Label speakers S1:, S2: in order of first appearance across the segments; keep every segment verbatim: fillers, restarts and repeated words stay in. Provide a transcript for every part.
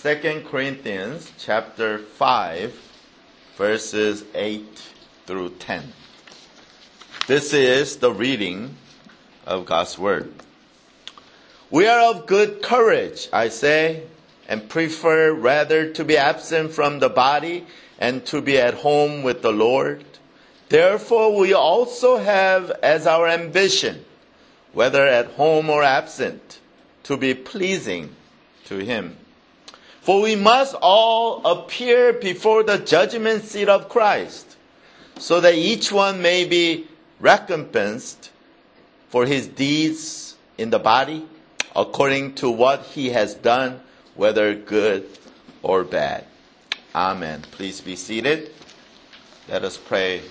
S1: Second Corinthians chapter five, verses eight through ten. This is the reading of God's Word. We are of good courage, I say, and prefer rather to be absent from the body and to be at home with the Lord. Therefore, we also have as our ambition, whether at home or absent, to be pleasing to Him. For we must all appear before the judgment seat of Christ, so that each one may be recompensed for his deeds in the body, according to what he has done, whether good or bad. Amen. Please be seated. Let us pray.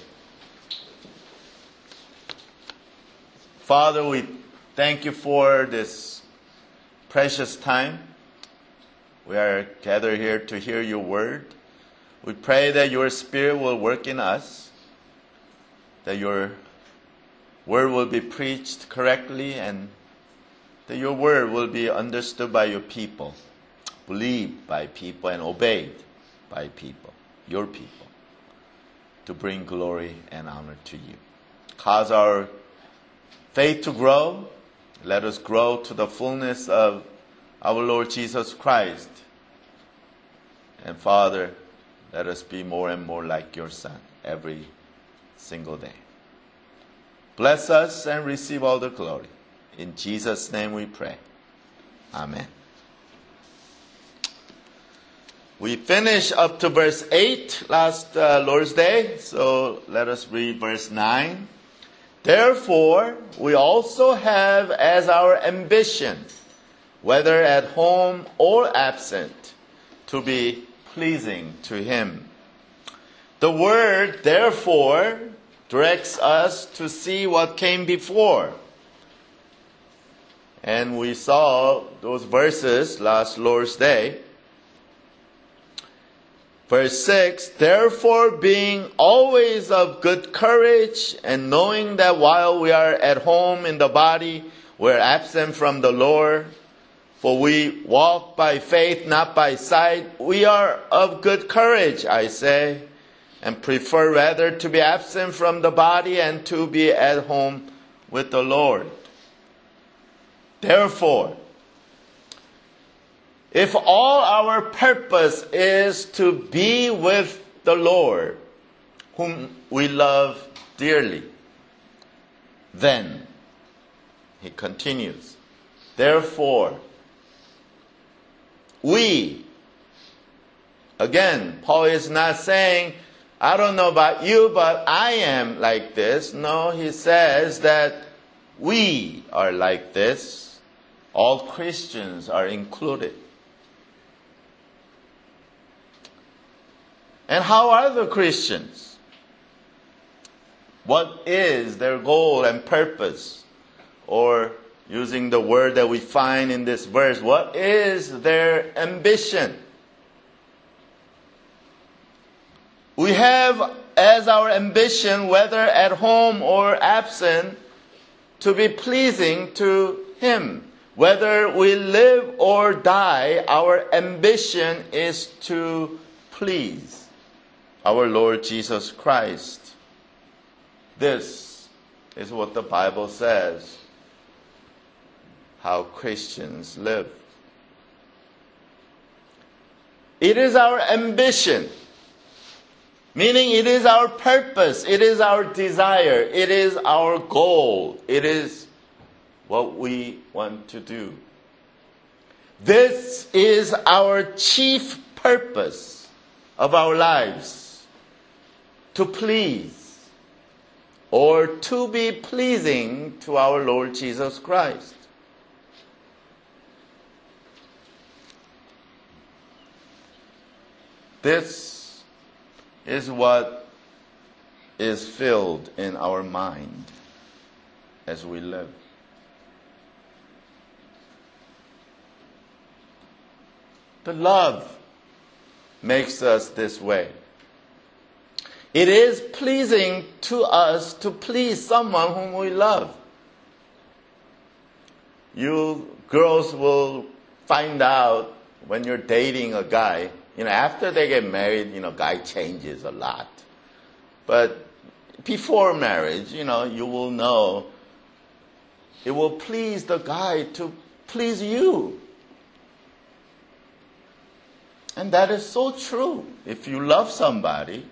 S1: Father, we thank you for this precious time. We are gathered here to hear your word. We pray that your Spirit will work in us, that your word will be preached correctly, and that your word will be understood by your people, believed by people, and obeyed by people, your people, to bring glory and honor to you. Cause our faith to grow. Let us grow to the fullness of our Lord Jesus Christ. And Father, let us be more and more like your Son every single day. Bless us and receive all the glory. In Jesus' name we pray. Amen. We finished up to verse eight last uh, Lord's Day, so let us read verse nine. Therefore, we also have as our ambition, whether at home or absent, to be pleasing to Him. The word, therefore, directs us to see what came before. And we saw those verses last Lord's Day. Verse six, therefore being always of good courage, and knowing that while we are at home in the body, we are absent from the Lord, for we walk by faith, not by sight. We are of good courage, I say, and prefer rather to be absent from the body and to be at home with the Lord. Therefore, if all our purpose is to be with the Lord, whom we love dearly, then, he continues, therefore, we, again, Paul is not saying, I don't know about you, but I am like this. No, he says that we are like this. All Christians are included. And how are the Christians? What is their goal and purpose? Or, using the word that we find in this verse, what is their ambition? We have as our ambition, whether at home or absent, to be pleasing to Him. Whether we live or die, our ambition is to please our Lord Jesus Christ. This is what the Bible says, how Christians live. It is our ambition, meaning it is our purpose, it is our desire, it is our goal, it is what we want to do. This is our chief purpose of our lives, to please or to be pleasing to our Lord Jesus Christ. This is what is filled in our mind as we live. The love makes us this way. It is pleasing to us to please someone whom we love. You girls will find out when you're dating a guy, you know, after they get married, you know, guy changes a lot. But before marriage, you know, you will know it will please the guy to please you. And that is so true. If you love somebody,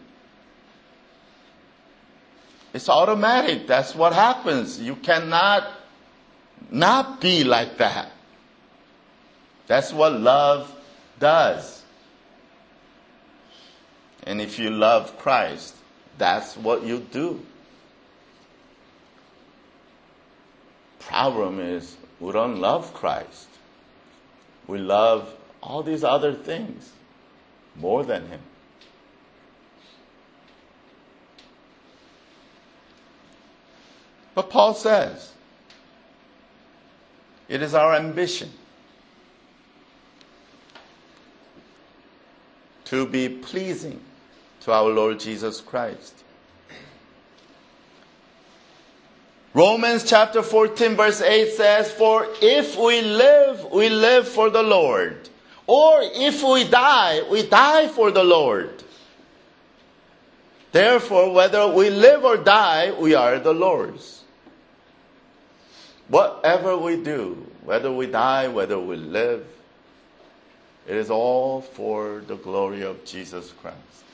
S1: it's automatic. That's what happens. You cannot not be like that. That's what love does. And if you love Christ, that's what you do. Problem is, we don't love Christ. We love all these other things more than Him. But Paul says, it is our ambition to be pleasing to our Lord Jesus Christ. Romans chapter fourteen verse eight says, for if we live, we live for the Lord. Or if we die, we die for the Lord. Therefore, whether we live or die, we are the Lord's. Whatever we do, whether we die, whether we live, it is all for the glory of Jesus Christ.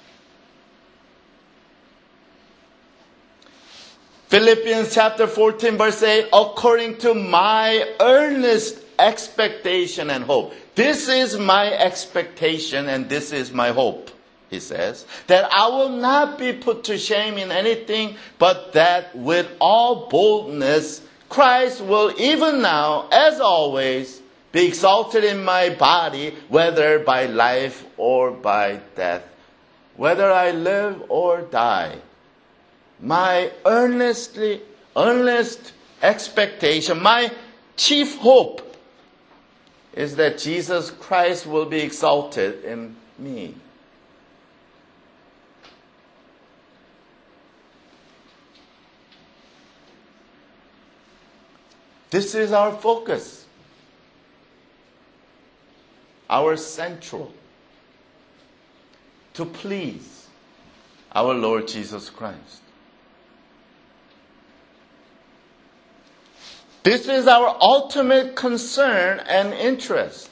S1: Philippians chapter fourteen verse eight, according to my earnest expectation and hope. This is my expectation and this is my hope, he says, that I will not be put to shame in anything, but that with all boldness Christ will even now, as always, be exalted in my body, whether by life or by death. Whether I live or die, my earnestly, earnest expectation, my chief hope is that Jesus Christ will be exalted in me. This is our focus, our central, to please our Lord Jesus Christ. This is our ultimate concern and interest.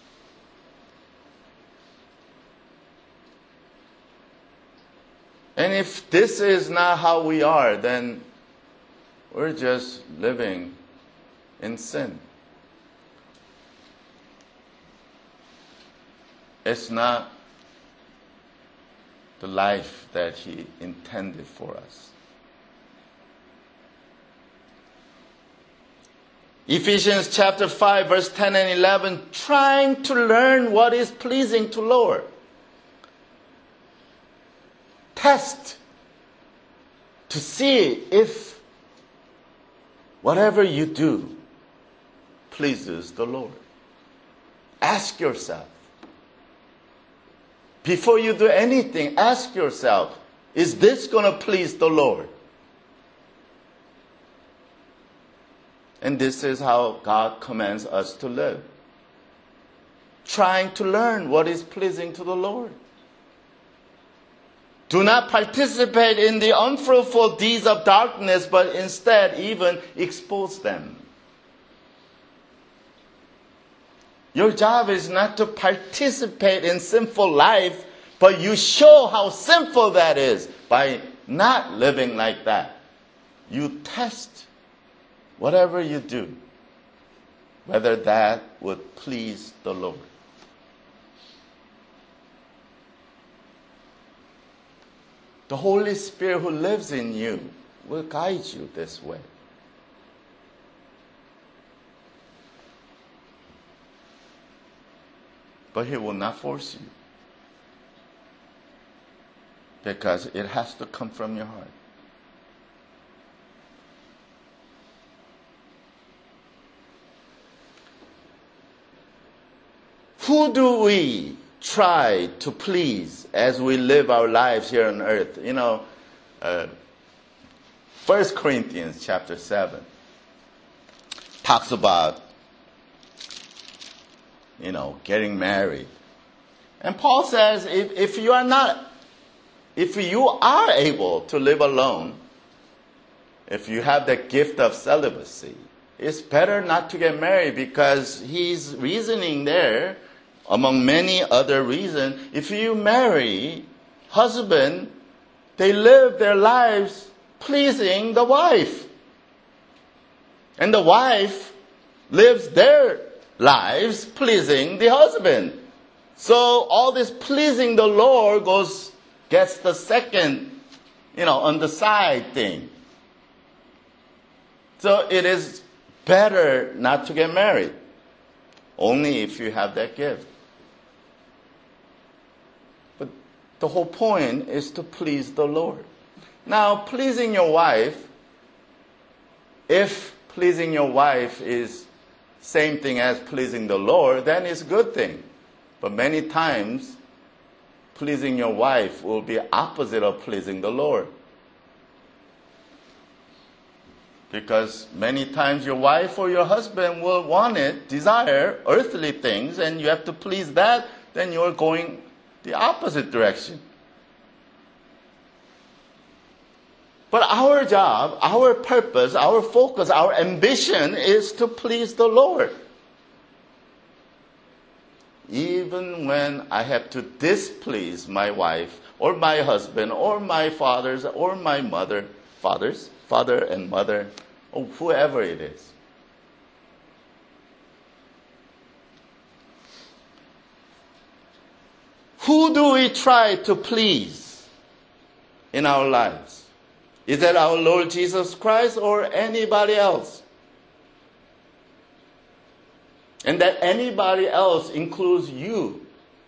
S1: And if this is not how we are, then we're just living in sin. It's not the life that He intended for us. Ephesians chapter five verse ten and eleven, trying to learn what is pleasing to Lord. Test to see if whatever you do pleases the Lord. Ask yourself. Before you do anything, ask yourself, is this going to please the Lord? And this is how God commands us to live. Trying to learn what is pleasing to the Lord. Do not participate in the unfruitful deeds of darkness, but instead even expose them. Your job is not to participate in sinful life, but you show how sinful that is by not living like that. You test whatever you do, whether that would please the Lord. The Holy Spirit who lives in you will guide you this way. But He will not force you, because it has to come from your heart. Who do we try to please as we live our lives here on earth? You know, uh, First Corinthians chapter seven talks about you know, getting married. And Paul says, if, if you are not, if you are able to live alone, if you have the gift of celibacy, it's better not to get married, because he's reasoning there, among many other reasons, if you marry, husband, they live their lives pleasing the wife. And the wife lives their lives pleasing the husband. So all this pleasing the Lord goes, gets the second, you know, on the side thing. So it is better not to get married, only if you have that gift. But the whole point is to please the Lord. Now, pleasing your wife, if pleasing your wife is same thing as pleasing the Lord, then it's a good thing. But many times, pleasing your wife will be opposite of pleasing the Lord. Because many times your wife or your husband will want it, desire earthly things, and you have to please that, then you're going the opposite direction. But our job, our purpose, our focus, our ambition is to please the Lord. Even when I have to displease my wife or my husband or my fathers or my mother, fathers, father and mother, or whoever it is. Who do we try to please in our lives? Is that our Lord Jesus Christ or anybody else? And that anybody else includes you.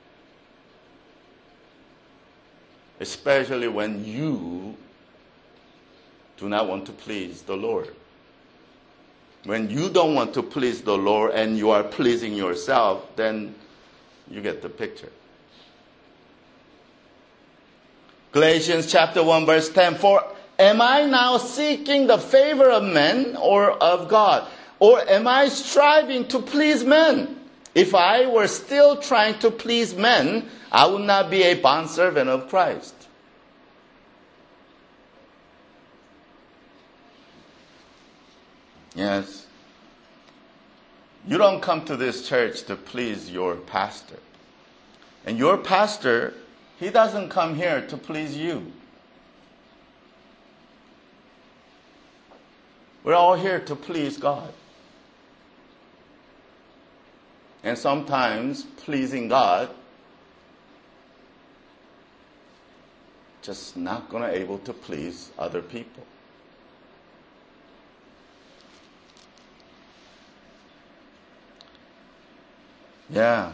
S1: Especially when you do not want to please the Lord. When you don't want to please the Lord and you are pleasing yourself, then you get the picture. Galatians chapter one verse ten, for am I now seeking the favor of men or of God? Or am I striving to please men? If I were still trying to please men, I would not be a bondservant of Christ. Yes. You don't come to this church to please your pastor. And your pastor, he doesn't come here to please you. We're all here to please God. And sometimes pleasing God just not going to able to please other people. Yeah.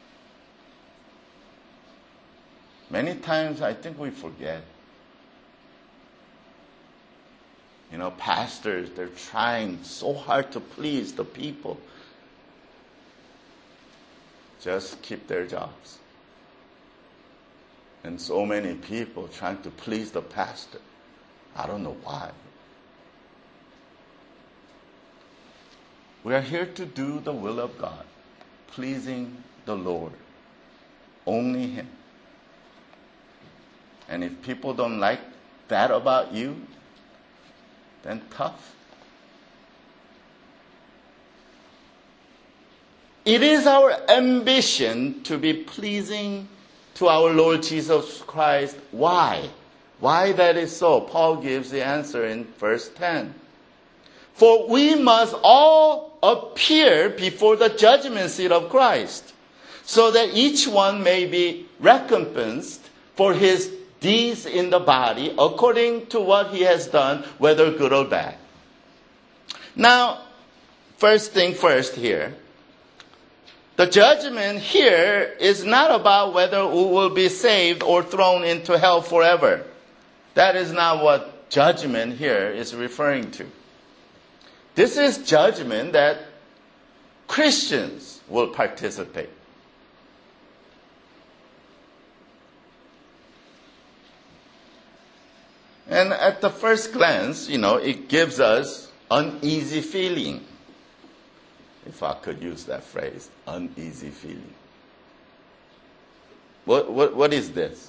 S1: Many times I think we forget. You know, pastors, they're trying so hard to please the people. Just keep their jobs. And so many people trying to please the pastor. I don't know why. We are here to do the will of God, pleasing the Lord, only Him. And if people don't like that about you, then tough. It is our ambition to be pleasing to our Lord Jesus Christ. Why? Why that is so? Paul gives the answer in verse ten. For we must all appear before the judgment seat of Christ, so that each one may be recompensed for his deeds in the body, according to what he has done, whether good or bad. Now, first thing first here, the judgment here is not about whether we will be saved or thrown into hell forever. That is not what judgment here is referring to. This is judgment that Christians will participate. And at the first glance, you know, it gives us uneasy feeling. if I could use that phrase, uneasy feeling. What, what, what is this?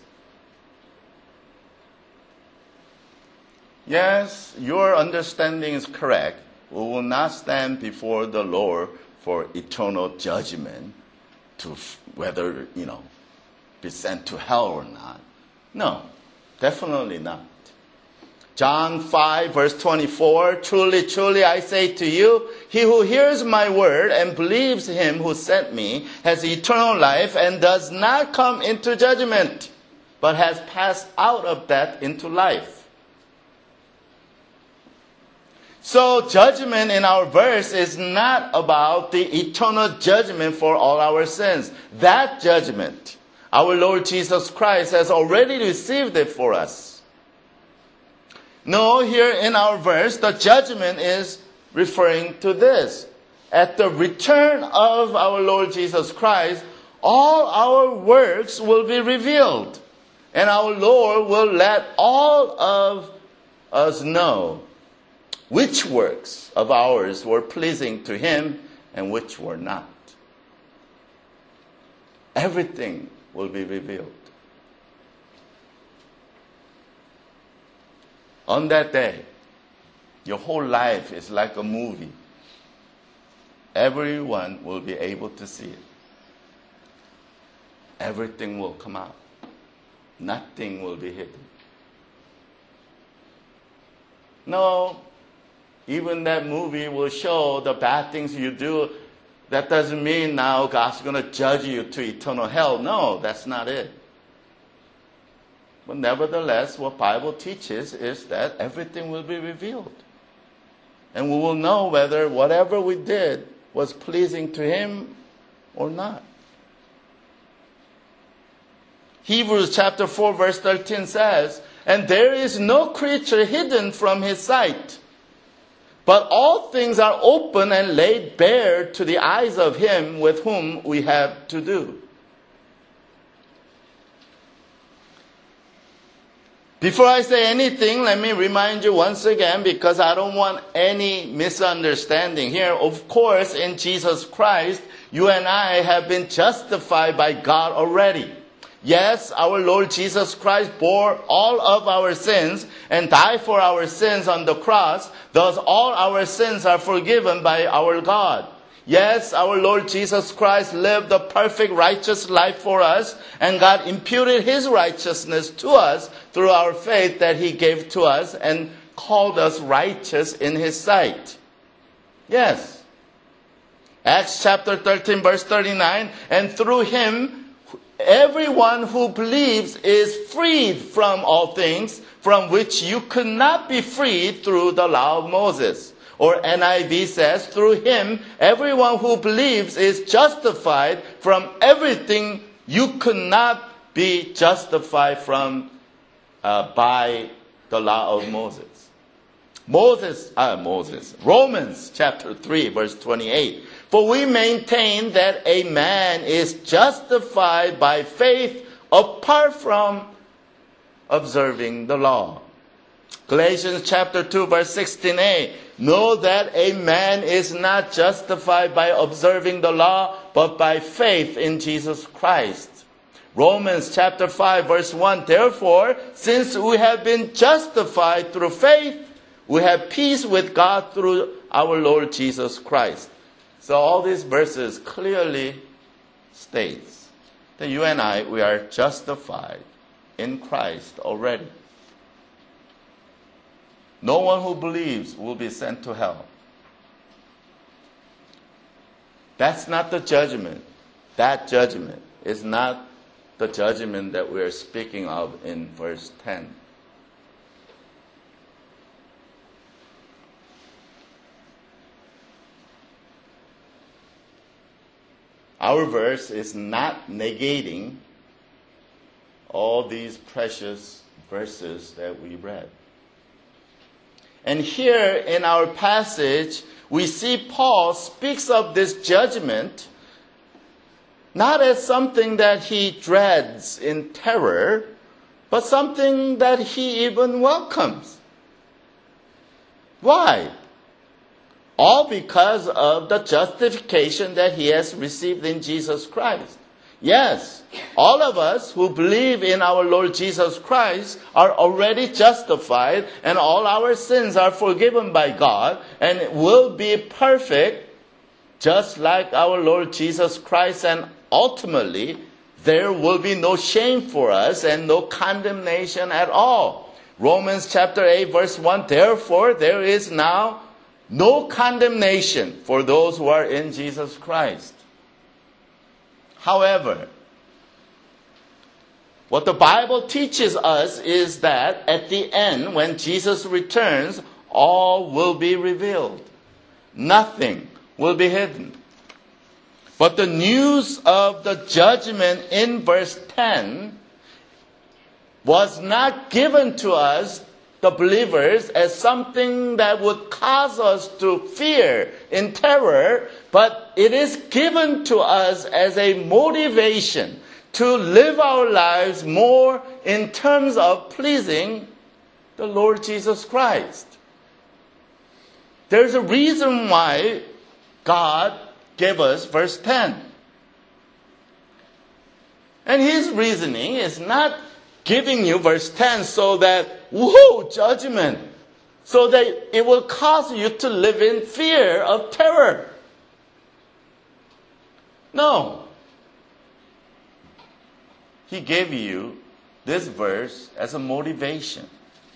S1: Yes, your understanding is correct. We will not stand before the Lord for eternal judgment to f- whether, you know, be sent to hell or not. No, definitely not. John five, verse twenty-four, truly, truly, I say to you, he who hears my word and believes him who sent me has eternal life and does not come into judgment, but has passed out of death into life. So judgment in our verse is not about the eternal judgment for all our sins. That judgment, our Lord Jesus Christ has already received it for us. No, here in our verse, the judgment is referring to this. At the return of our Lord Jesus Christ, all our works will be revealed. And our Lord will let all of us know which works of ours were pleasing to him and which were not. Everything will be revealed. On that day, your whole life is like a movie. Everyone will be able to see it. Everything will come out. Nothing will be hidden. No, even that movie will show the bad things you do. That doesn't mean now God's going to judge you to eternal hell. No, that's not it. But nevertheless, what Bible teaches is that everything will be revealed. And we will know whether whatever we did was pleasing to him or not. Hebrews chapter four verse thirteen says, and there is no creature hidden from his sight, but all things are open and laid bare to the eyes of him with whom we have to do. Before I say anything, let me remind you once again, because I don't want any misunderstanding here. Of course, in Jesus Christ, you and I have been justified by God already. Yes, our Lord Jesus Christ bore all of our sins and died for our sins on the cross. Thus, all our sins are forgiven by our God. Yes, our Lord Jesus Christ lived a perfect righteous life for us, and God imputed his righteousness to us through our faith that he gave to us and called us righteous in his sight. Yes. Acts chapter thirteen verse thirty-nine, and through him everyone who believes is freed from all things from which you could not be freed through the law of Moses. Or N I V says, through him, everyone who believes is justified from everything you could not be justified from uh, by the law of Moses. Moses, uh, Moses, Romans chapter three, verse twenty-eight. For we maintain that a man is justified by faith apart from observing the law. Galatians chapter two, verse sixteen a. Know that a man is not justified by observing the law, but by faith in Jesus Christ. Romans chapter five, verse one. Therefore, since we have been justified through faith, we have peace with God through our Lord Jesus Christ. So all these verses clearly states that you and I, we are justified in Christ already. No one who believes will be sent to hell. That's not the judgment. That judgment is not the judgment that we are speaking of in verse ten. Our verse is not negating all these precious verses that we read. And here in our passage, we see Paul speaks of this judgment not as something that he dreads in terror, but something that he even welcomes. Why? All because of the justification that he has received in Jesus Christ. Yes, all of us who believe in our Lord Jesus Christ are already justified, and all our sins are forgiven by God and will be perfect just like our Lord Jesus Christ. And ultimately, there will be no shame for us and no condemnation at all. Romans chapter eight verse one, therefore there is now no condemnation for those who are in Jesus Christ. However, what the Bible teaches us is that at the end, when Jesus returns, all will be revealed. Nothing will be hidden. But the news of the judgment in verse ten was not given to us, the believers, as something that would cause us to fear in terror, but it is given to us as a motivation to live our lives more in terms of pleasing the Lord Jesus Christ. There's a reason why God gave us verse ten. And his reasoning is not giving you verse ten so that, woohoo, judgment, so that it will cause you to live in fear of terror. No. He gave you this verse as a motivation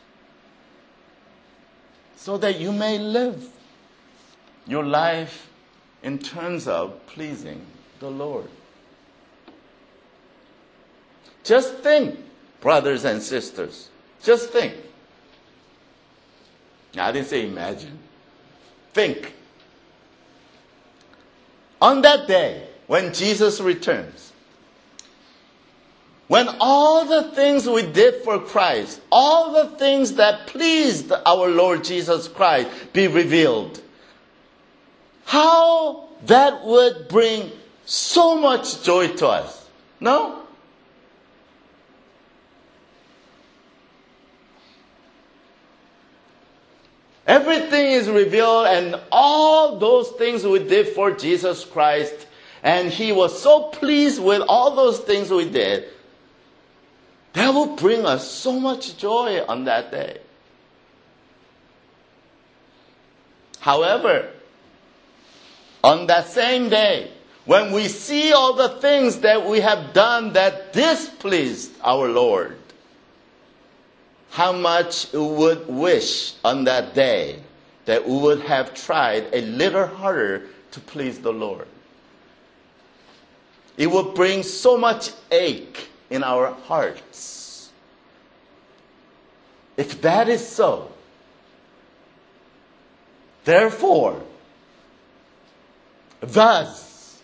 S1: so that you may live your life in terms of pleasing the Lord. Just think, brothers and sisters, just think. I didn't say imagine. Think. On that day, when Jesus returns, when all the things we did for Christ, all the things that pleased our Lord Jesus Christ be revealed, how that would bring so much joy to us. No? Everything is revealed, and all those things we did for Jesus Christ, and he was so pleased with all those things we did, that will bring us so much joy on that day. However, on that same day, when we see all the things that we have done that displeased our Lord, how much we would wish on that day that we would have tried a little harder to please the Lord. It would bring so much ache in our hearts. If that is so, therefore, thus,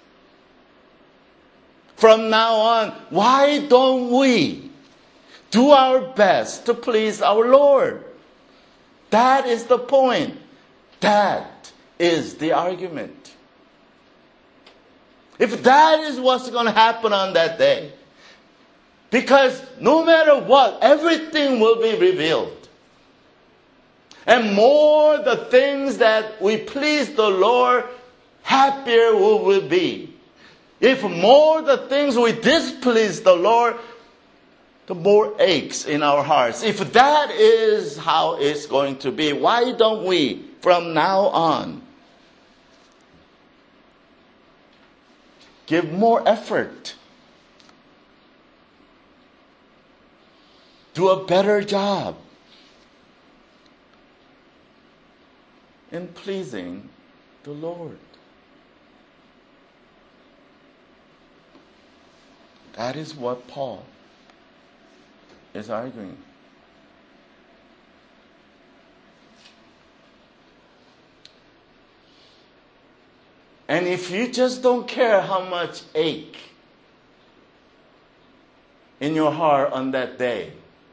S1: from now on, why don't we do our best to please our Lord? That is the point. That is the argument. If that is what's going to happen on that day, because no matter what, everything will be revealed. And more the things that we please the Lord, happier we will be. If more the things we displease the Lord, the more aches in our hearts. If that is how it's going to be, why don't we, from now on, give more effort, do a better job in pleasing the Lord? That is what Paul is arguing. And if you just don't care how much ache in your heart on that day,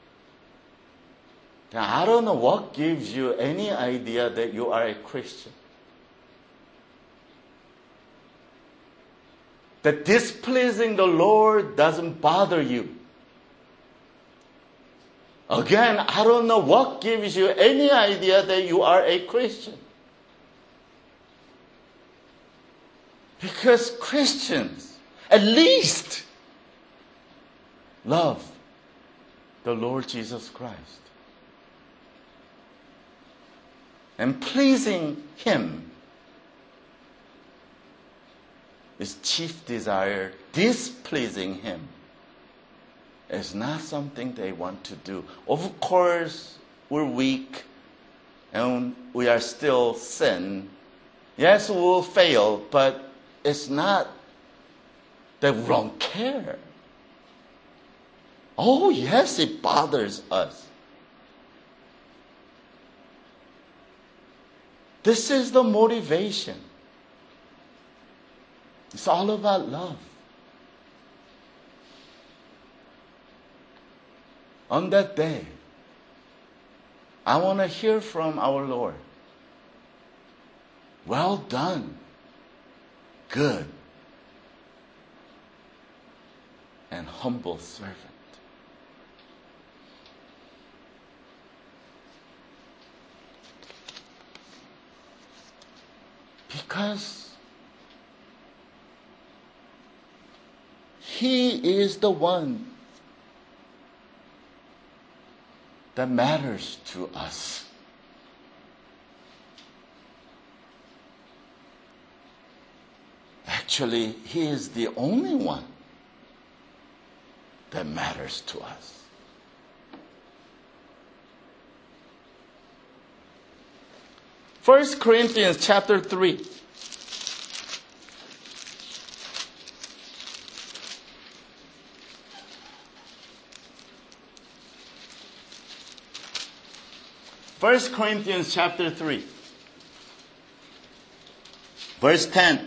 S1: then I don't know what gives you any idea that you are a Christian. That displeasing the Lord doesn't bother you. Again, I don't know what gives you any idea that you are a Christian. Because Christians, at least, love the Lord Jesus Christ. And pleasing Him is chief desire. Displeasing Him is not something they want to do. Of course, we're weak and we are still sin. Yes, we will fail, but it's not that we don't care. Oh, yes, it bothers us. This is the motivation. It's all about love. On that day, I want to hear from our Lord. Well done, good and humble servant. Because He is the one that matters to us. Actually, He is the only one that matters to us. First Corinthians chapter three. First Corinthians chapter three. Verse ten.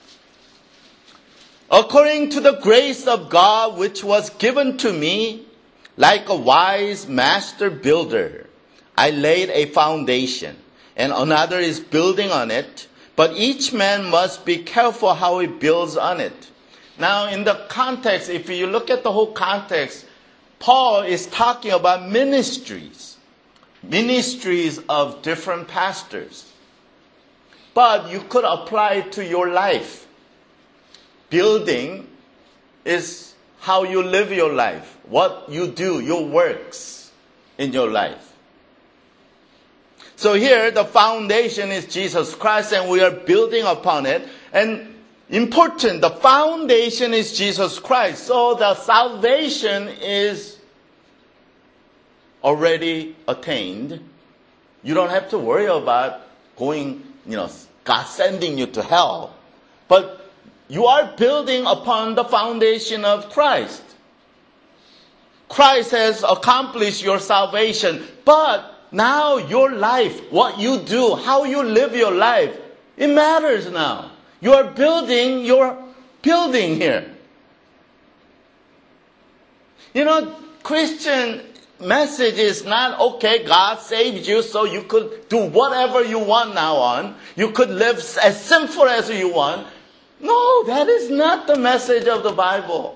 S1: According to the grace of God which was given to me, like a wise master builder, I laid a foundation, and another is building on it, but each man must be careful how he builds on it. Now, in the context, if you look at the whole context, Paul is talking about ministries, ministries of different pastors. But you could apply it to your life. Building is how you live your life, what you do, your works in your life. So here, the foundation is Jesus Christ, and we are building upon it. And important, the foundation is Jesus Christ. So the salvation is already attained. You don't have to worry about going, you know, God sending you to hell. But you are building upon the foundation of Christ. Christ has accomplished your salvation. But now your life, what you do, how you live your life, it matters now. You are building your building here. You know, Christian message is not, okay, God saved you so you could do whatever you want now on. You could live as sinful as you want. No, that is not the message of the Bible.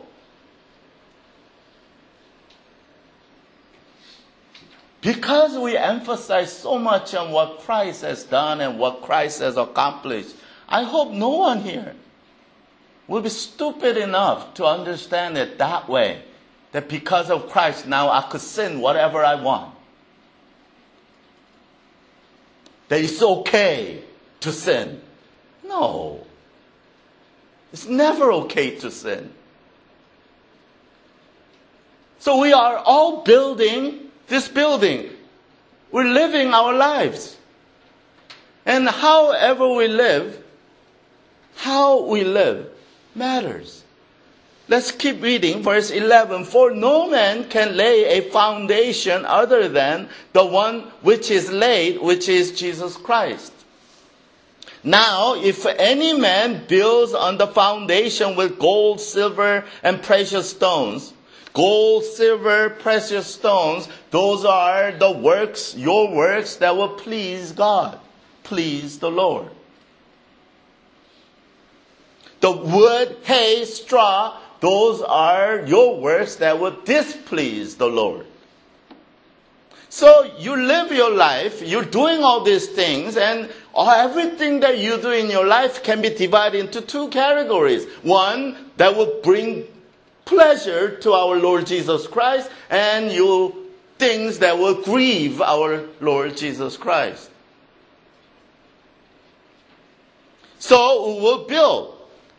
S1: Because we emphasize so much on what Christ has done and what Christ has accomplished, I hope no one here will be stupid enough to understand it that way. That because of Christ now I could sin whatever I want. That it's okay to sin. No. It's never okay to sin. So we are all building this building. We're living our lives. And however we live, how we live matters. Let's keep reading verse eleven. For no man can lay a foundation other than the one which is laid, which is Jesus Christ. Now, if any man builds on the foundation with gold, silver, and precious stones, gold, silver, precious stones, those are the works, your works that will please God, please the Lord. The wood, hay, straw, those are your works that will displease the Lord. So you live your life, you're doing all these things, and everything that you do in your life can be divided into two categories. One that will bring pleasure to our Lord Jesus Christ, and you things that will grieve our Lord Jesus Christ. So we will build.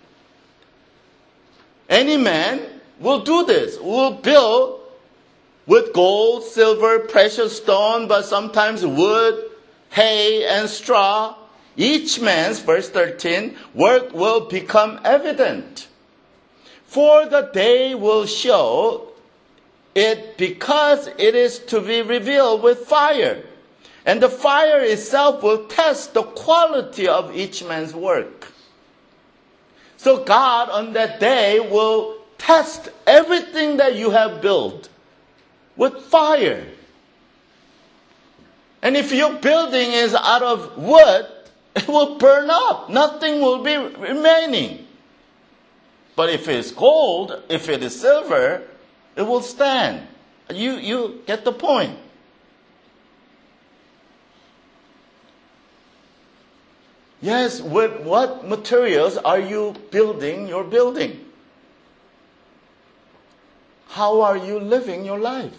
S1: Any man will do this. We will build with gold, silver, precious stone, but sometimes wood, hay, and straw. Each man's, verse thirteen, work will become evident. For the day will show it, because it is to be revealed with fire. And the fire itself will test the quality of each man's work. So God on that day will test everything that you have built with fire. And if your building is out of wood, it will burn up. Nothing will be remaining. But if it's gold, if it is silver, it will stand. You, you get the point. Yes, with what materials are you building your building? How are you living your life?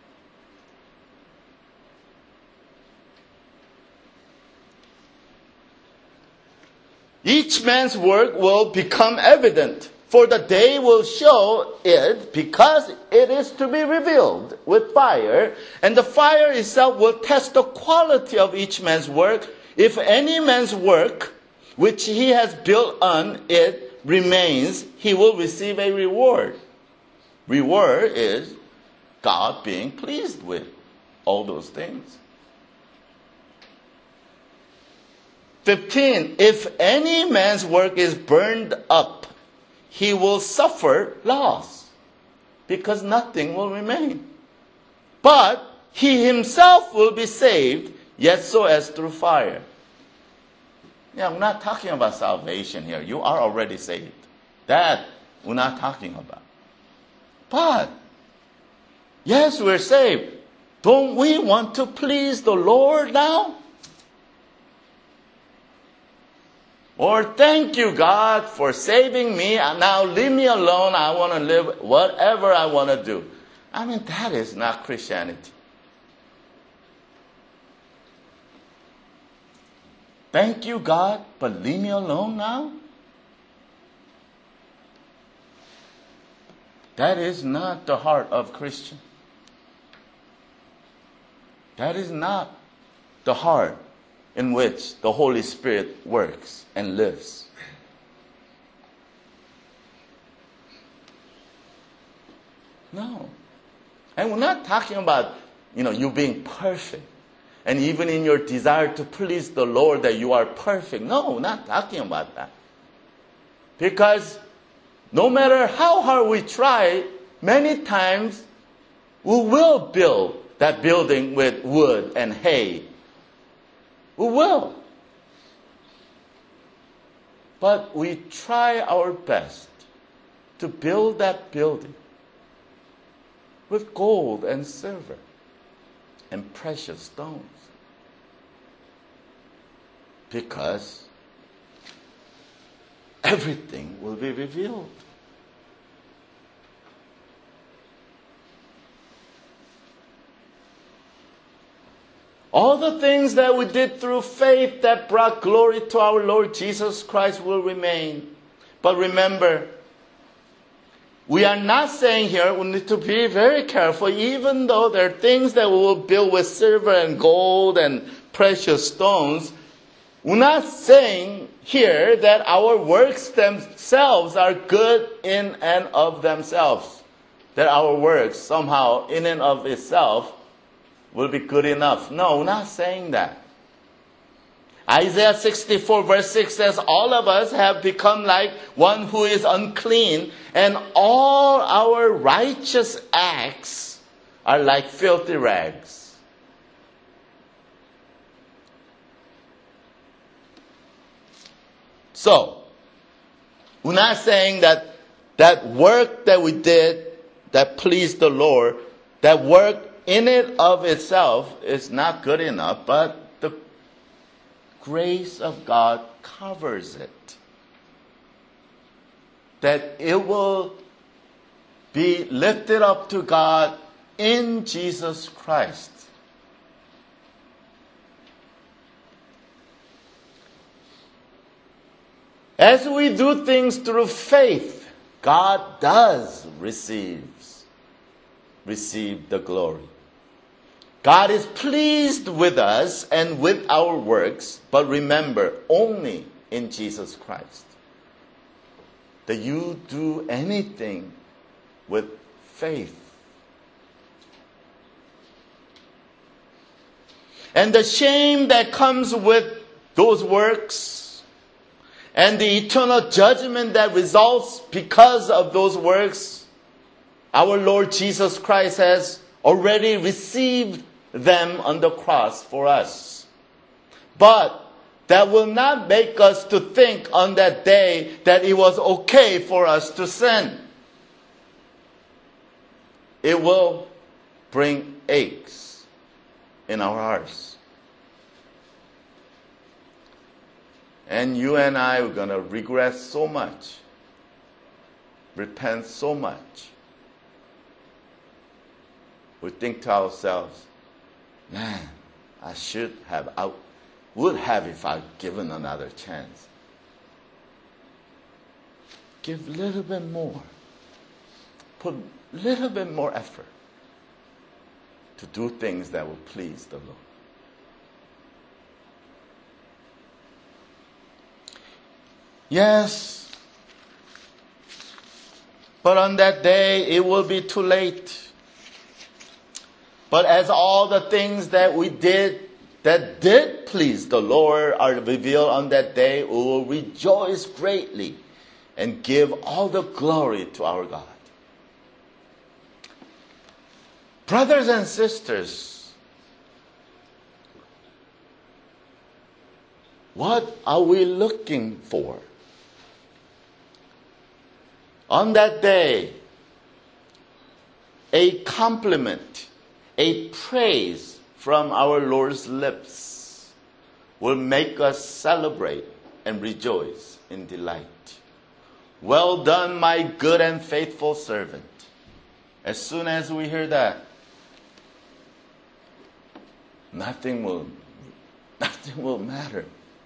S1: Each man's work will become evident, for the day will show it, because it is to be revealed with fire, and the fire itself will test the quality of each man's work. If any man's work which he has built on it remains, he will receive a reward. Reward is God being pleased with all those things. fifteen. If any man's work is burned up, he will suffer loss, because nothing will remain. But he himself will be saved, yet so as through fire. Yeah, we're not talking about salvation here. You are already saved. That we're not talking about. But, yes, we're saved. Don't we want to please the Lord now? Or thank you, God, for saving me. Now leave me alone. I want to live whatever I want to do. I mean, that is not Christianity. Thank you, God, but leave me alone now? That is not the heart of Christian. That is not the heart in which the Holy Spirit works and lives. No. And we're not talking about, you know, you being perfect. And even in your desire to please the Lord that you are perfect. No, we're not talking about that. Because no matter how hard we try, many times we will build that building with wood and hay. We will. But we try our best to build that building with gold and silver and precious stones. Because everything will be revealed. All the things that we did through faith that brought glory to our Lord Jesus Christ will remain. But remember, we are not saying here, we need to be very careful, even though there are things that we will build with silver and gold and precious stones. We're not saying here that our works themselves are good in and of themselves. That our works somehow in and of itself will be good enough. No, we're not saying that. Isaiah sixty-four verse six says, all of us have become like one who is unclean, and all our righteous acts are like filthy rags. So, we're not saying that that work that we did that pleased the Lord, that work in it of itself is not good enough, but the grace of God covers it. That it will be lifted up to God in Jesus Christ. As we do things through faith, God does receive, receive the glory. God is pleased with us and with our works, but remember, only in Jesus Christ. That you do anything with faith. And the shame that comes with those works and the eternal judgment that results because of those works, our Lord Jesus Christ has already received them on the cross for us. But that will not make us to think on that day that it was okay for us to sin. It will bring aches in our hearts. And you and I are going to regret so much, repent so much. We think to ourselves, man, I should have, I would have if I'd given another chance. Give a little bit more. Put a little bit more effort to do things that will please the Lord. Yes, but on that day it will be too late. But as all the things that we did that did please the Lord are revealed on that day, we will rejoice greatly and give all the glory to our God. Brothers and sisters, what are we looking for? On that day, a compliment, a praise from our Lord's lips will make us celebrate and rejoice in delight. Well done, my good and faithful servant. As soon as we hear that, nothing will, nothing will matter.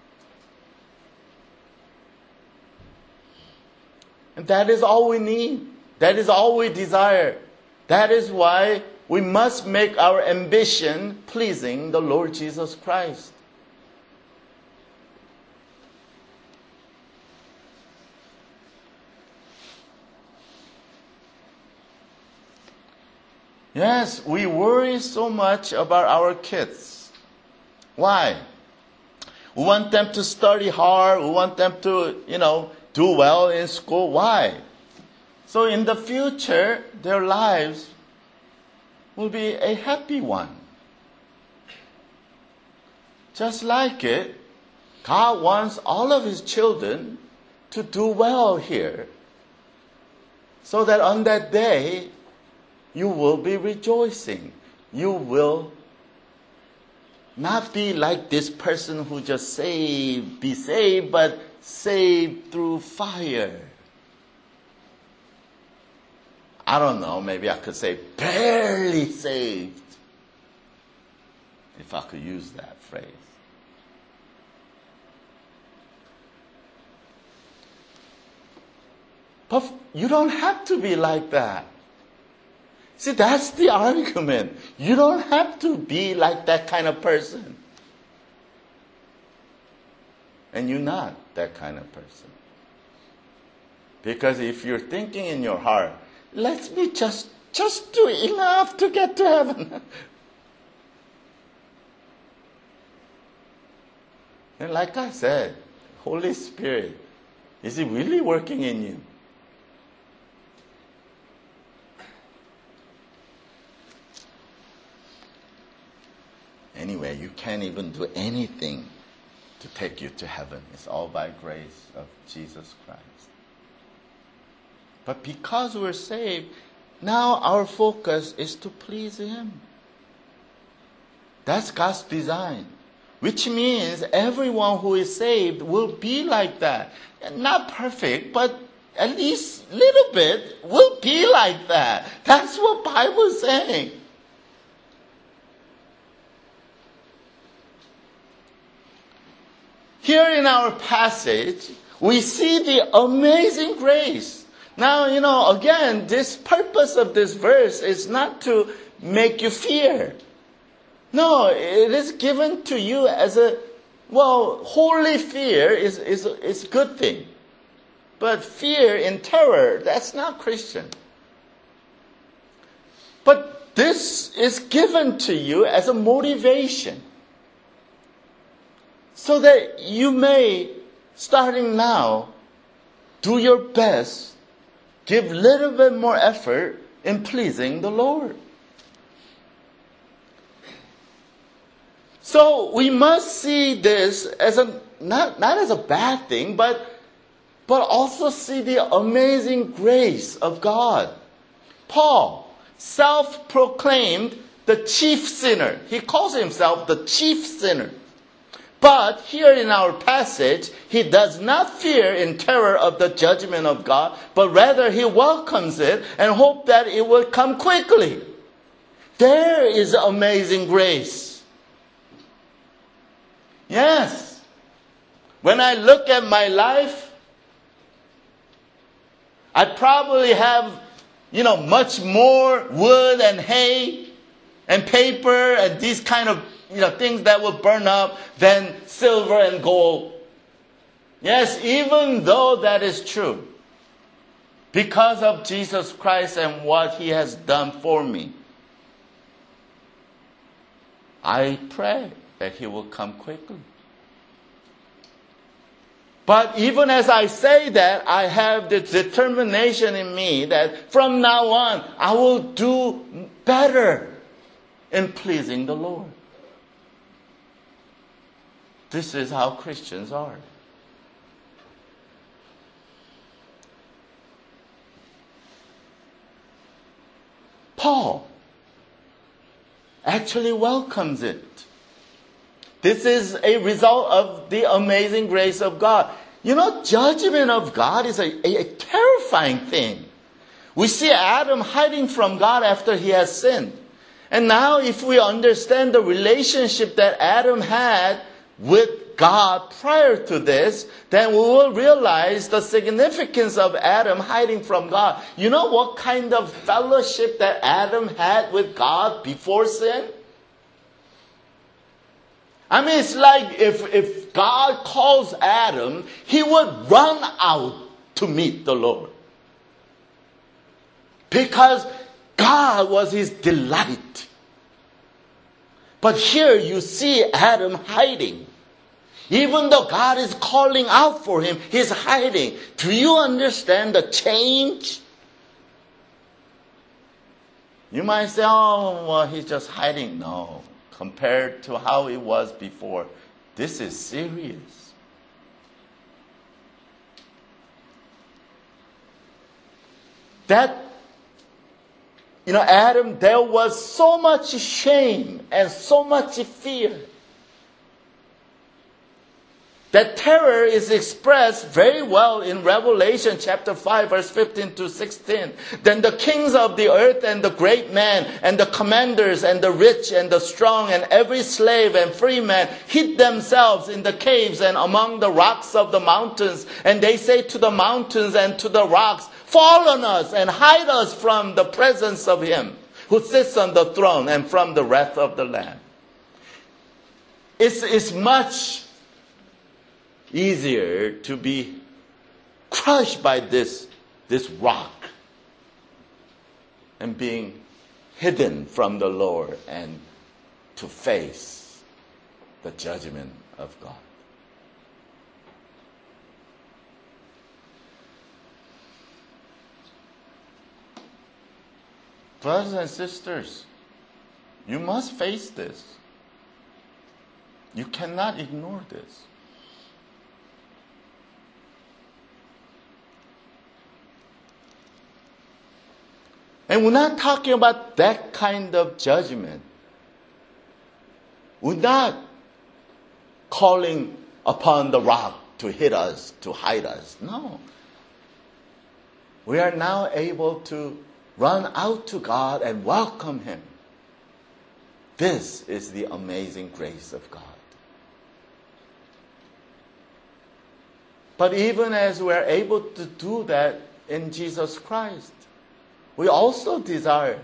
S1: And that is all we need. That is all we desire. That is why we must make our ambition pleasing the Lord Jesus Christ. Yes, we worry so much about our kids. Why? We want them to study hard. We want them to, you know, do well in school. Why? So in the future, their lives will be a happy one. Just like it, God wants all of His children to do well here, so that on that day, you will be rejoicing. You will not be like this person who just saved, be saved, but saved through fire. I don't know, maybe I could say barely saved, if I could use that phrase. But you don't have to be like that. See, that's the argument. You don't have to be like that kind of person. And you're not that kind of person. Because if you're thinking in your heart, let me just, just do enough to get to heaven. And like I said, Holy Spirit, is He really working in you? Anyway, you can't even do anything to take you to heaven. It's all by grace of Jesus Christ. But because we're saved, now our focus is to please Him. That's God's design. Which means everyone who is saved will be like that. Not perfect, but at least a little bit will be like that. That's what the Bible is saying. Here in our passage, we see the amazing grace. Now, you know, again, this purpose of this verse is not to make you fear. No, it is given to you as a, well, holy fear is, is, is a good thing. But fear and terror, that's not Christian. But this is given to you as a motivation. So that you may, starting now, do your best, give a little bit more effort in pleasing the Lord. So we must see this as a not, not as a bad thing, but, but also see the amazing grace of God. Paul, self-proclaimed the chief sinner. He calls himself the chief sinner. But here in our passage, he does not fear in terror of the judgment of God, but rather he welcomes it and hopes that it will come quickly. There is amazing grace. Yes. When I look at my life, I probably have, you know, much more wood and hay and paper and these kind of, you know, things that will burn up than silver and gold. Yes, even though that is true, because of Jesus Christ and what he has done for me, I pray that he will come quickly. But even as I say that, I have the determination in me that from now on, I will do better in pleasing the Lord. This is how Christians are. Paul actually welcomes it. This is a result of the amazing grace of God. You know, judgment of God is a, a, a terrifying thing. We see Adam hiding from God after he has sinned. And now if we understand the relationship that Adam had with God prior to this, then we will realize the significance of Adam hiding from God. You know what kind of fellowship that Adam had with God before sin? I mean, it's like if, if God calls Adam, he would run out to meet the Lord. Because God was his delight. But here you see Adam hiding. Even though God is calling out for him, he's hiding. Do you understand the change? You might say, oh, well, he's just hiding. No. Compared to how it was before, this is serious. That, you know, Adam, there was so much shame and so much fear. That terror is expressed very well in Revelation chapter five, verse fifteen to sixteen. Then the kings of the earth and the great men and the commanders and the rich and the strong and every slave and free man hid themselves in the caves and among the rocks of the mountains. And they say to the mountains and to the rocks, fall on us and hide us from the presence of him who sits on the throne and from the wrath of the Lamb. It's, it's much easier to be crushed by this, this rock and being hidden from the Lord and to face the judgment of God. Brothers and sisters, you must face this. You cannot ignore this. And we're not talking about that kind of judgment. We're not calling upon the rock to hit us, to hide us. No. We are now able to run out to God and welcome Him. This is the amazing grace of God. But even as we are able to do that in Jesus Christ, we also desire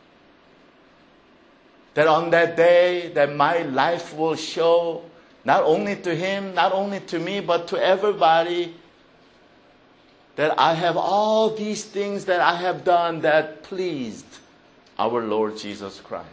S1: that on that day that my life will show not only to Him, not only to me, but to everybody, that I have all these things that I have done that pleased our Lord Jesus Christ.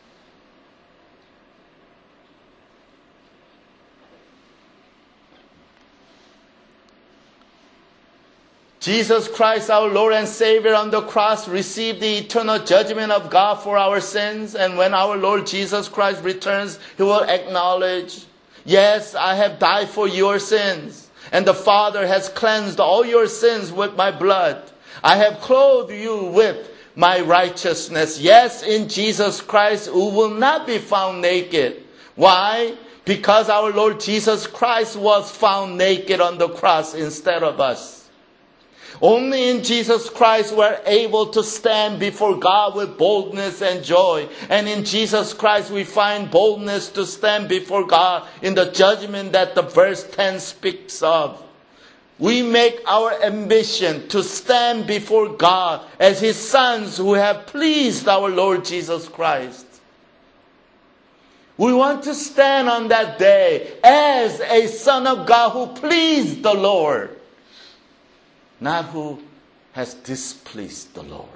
S1: Jesus Christ, our Lord and Savior, on the cross received the eternal judgment of God for our sins. And when our Lord Jesus Christ returns, He will acknowledge, yes, I have died for your sins. And the Father has cleansed all your sins with my blood. I have clothed you with my righteousness. Yes, in Jesus Christ, we will not be found naked. Why? Because our Lord Jesus Christ was found naked on the cross instead of us. Only in Jesus Christ we're able to stand before God with boldness and joy. And in Jesus Christ we find boldness to stand before God in the judgment that the verse ten speaks of. We make our ambition to stand before God as His sons who have pleased our Lord Jesus Christ. We want to stand on that day as a son of God who pleased the Lord, not who has displeased the Lord.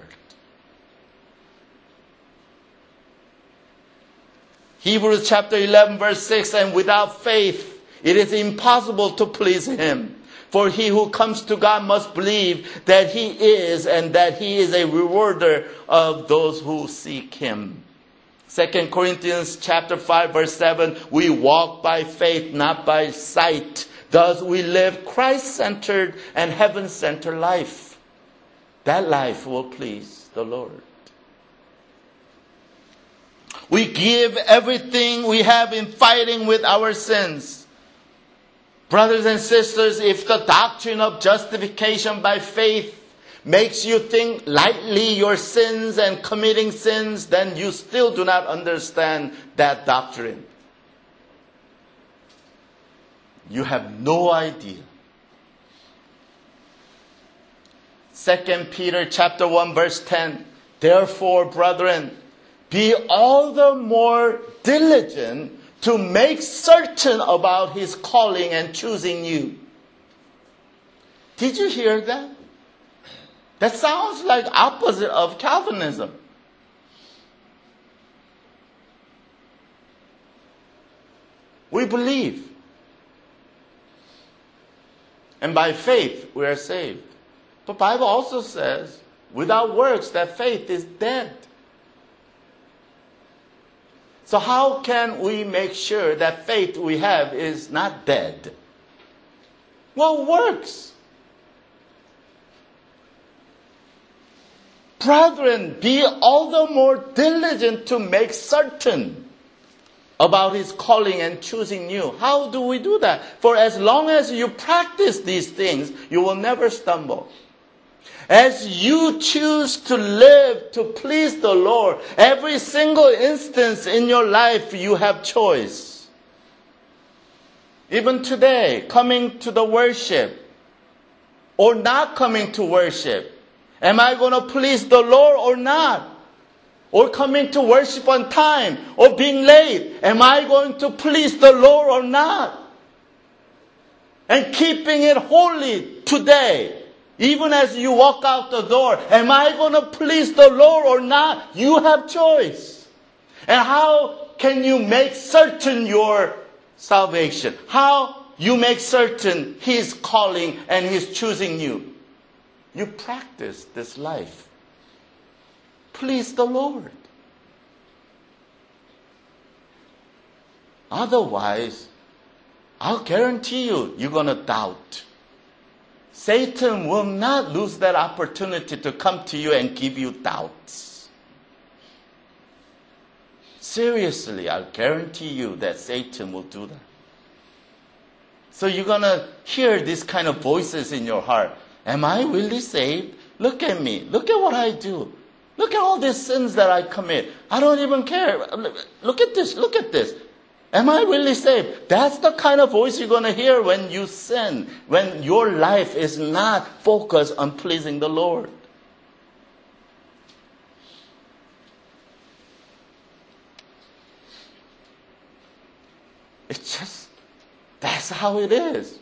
S1: Hebrews chapter eleven verse six, and without faith it is impossible to please Him. For he who comes to God must believe that He is, and that He is a rewarder of those who seek Him. Second Corinthians chapter five verse seven, we walk by faith, not by sight. Thus we live Christ-centered and heaven-centered life. That life will please the Lord. We give everything we have in fighting with our sins. Brothers and sisters, if the doctrine of justification by faith makes you think lightly your sins and committing sins, then you still do not understand that doctrine. You have no idea. Second Peter chapter one verse ten. Therefore, brethren, be all the more diligent to make certain about His calling and choosing you. Did you hear that? That sounds like opposite of Calvinism. We believe. And by faith we are saved. But the Bible also says, without works, that faith is dead. So how can we make sure that faith we have is not dead? Well, works. Brethren, be all the more diligent to make certain about His calling and choosing you. How do we do that? For as long as you practice these things, you will never stumble. As you choose to live to please the Lord, every single instance in your life you have choice. Even today, coming to the worship or not coming to worship. Am I going to please the Lord or not? Or coming to worship on time, or being late. Am I going to please the Lord or not? And keeping it holy today. Even as you walk out the door, am I going to please the Lord or not? You have choice. And how can you make certain your salvation? How you make certain His calling and His choosing you? You practice this life. Please the Lord. Otherwise, I'll guarantee you, you're going to doubt. Satan will not lose that opportunity to come to you and give you doubts. seriously, I guarantee you that Satan will do that. So you're going to hear these kind of voices in your heart. Am I really saved? Look at me. Look at what I do. Look at all these sins that I commit. I don't even care. Look at this. Look at this. Am I really saved? That's the kind of voice you're going to hear when you sin, when your life is not focused on pleasing the Lord. It's just, that's how it is.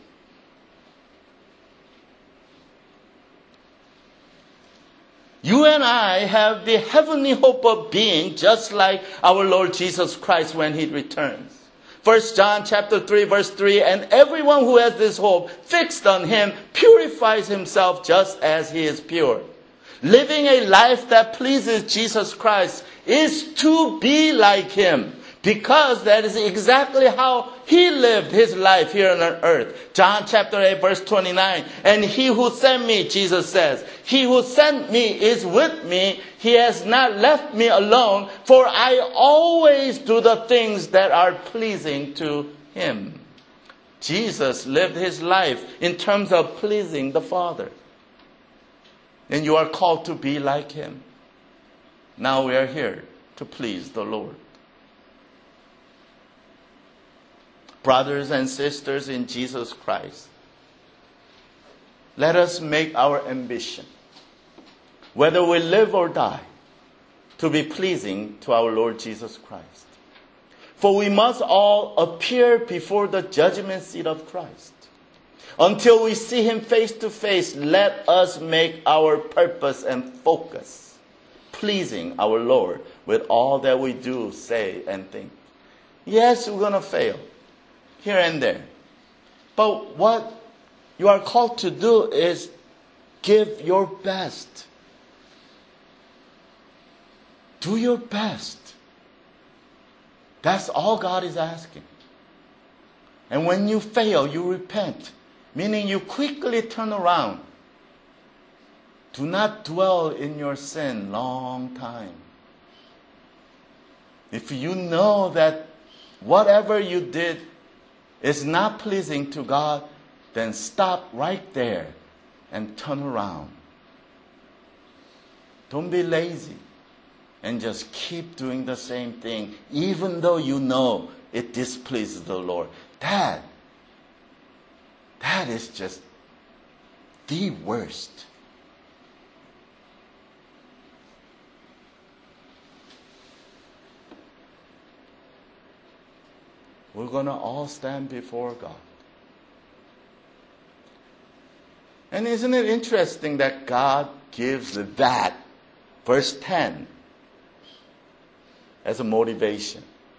S1: You and I have the heavenly hope of being just like our Lord Jesus Christ when He returns. First John chapter three verse three, and everyone who has this hope fixed on Him purifies himself just as He is pure. Living a life that pleases Jesus Christ is to be like Him, because that is exactly how He lived His life here on earth. John chapter eight verse twenty-nine. And He who sent me, Jesus says, He who sent me is with me. He has not left me alone, for I always do the things that are pleasing to Him. Jesus lived His life in terms of pleasing the Father. And you are called to be like Him. Now we are here to please the Lord. Brothers and sisters in Jesus Christ, let us make our ambition, whether we live or die, to be pleasing to our Lord Jesus Christ. For we must all appear before the judgment seat of Christ. Until we see Him face to face, let us make our purpose and focus pleasing our Lord with all that we do, say, and think. Yes, we're going to fail here and there. But what you are called to do is give your best. Do your best. That's all God is asking. And when you fail, you repent. Meaning you quickly turn around. Do not dwell in your sin long time. If you know that whatever you did is not pleasing to God, then stop right there and turn around. Don't be lazy and just keep doing the same thing, even though you know it displeases the Lord. That, that is just the worst. We're going to all stand before God. And isn't it interesting that God gives that, verse ten, as a motivation?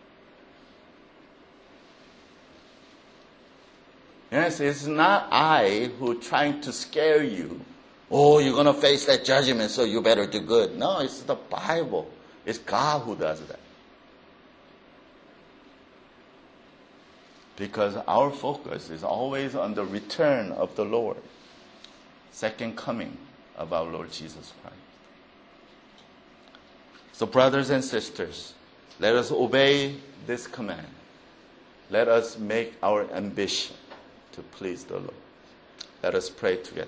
S1: Yes, it's not I who trying to scare you. Oh, you're going to face that judgment, so you better do good. No, it's the Bible. It's God who does that. Because our focus is always on the return of the Lord. Second coming of our Lord Jesus Christ. So brothers and sisters, let us obey this command. Let us make our ambition to please the Lord. Let us pray together.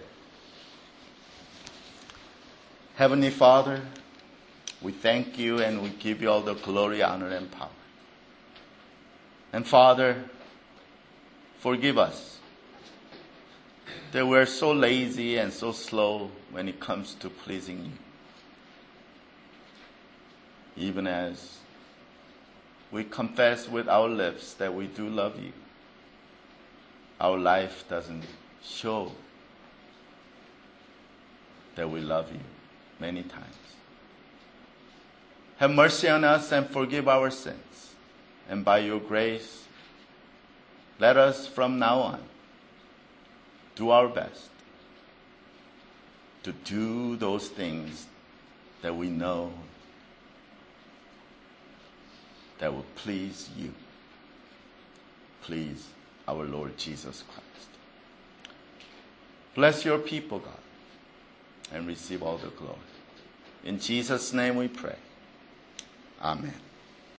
S1: Heavenly Father, we thank you and we give you all the glory, honor, and power. And Father, forgive us that we're so lazy and so slow when it comes to pleasing you. Even as we confess with our lips that we do love you, our life doesn't show that we love you many times. Have mercy on us and forgive our sins. And by your grace, let us from now on do our best to do those things that we know that will please you. Please our Lord Jesus Christ. Bless your people, God, and receive all the glory. In Jesus' name we pray. Amen.